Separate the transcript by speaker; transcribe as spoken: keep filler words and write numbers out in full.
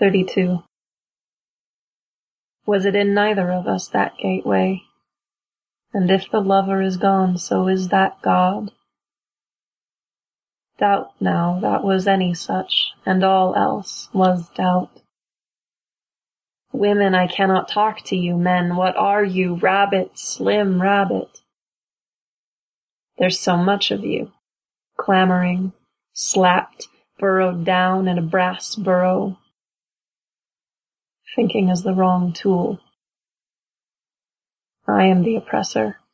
Speaker 1: thirty-two. Was it in neither of us, that gateway? And if the lover is gone, so is that God? Doubt now that was any such, and all else was doubt. Women, I cannot talk to you. Men, what are you? Rabbit, slim rabbit. There's so much of you, clamoring, slapped, burrowed down in a brass burrow. Thinking is the wrong tool. I am the oppressor.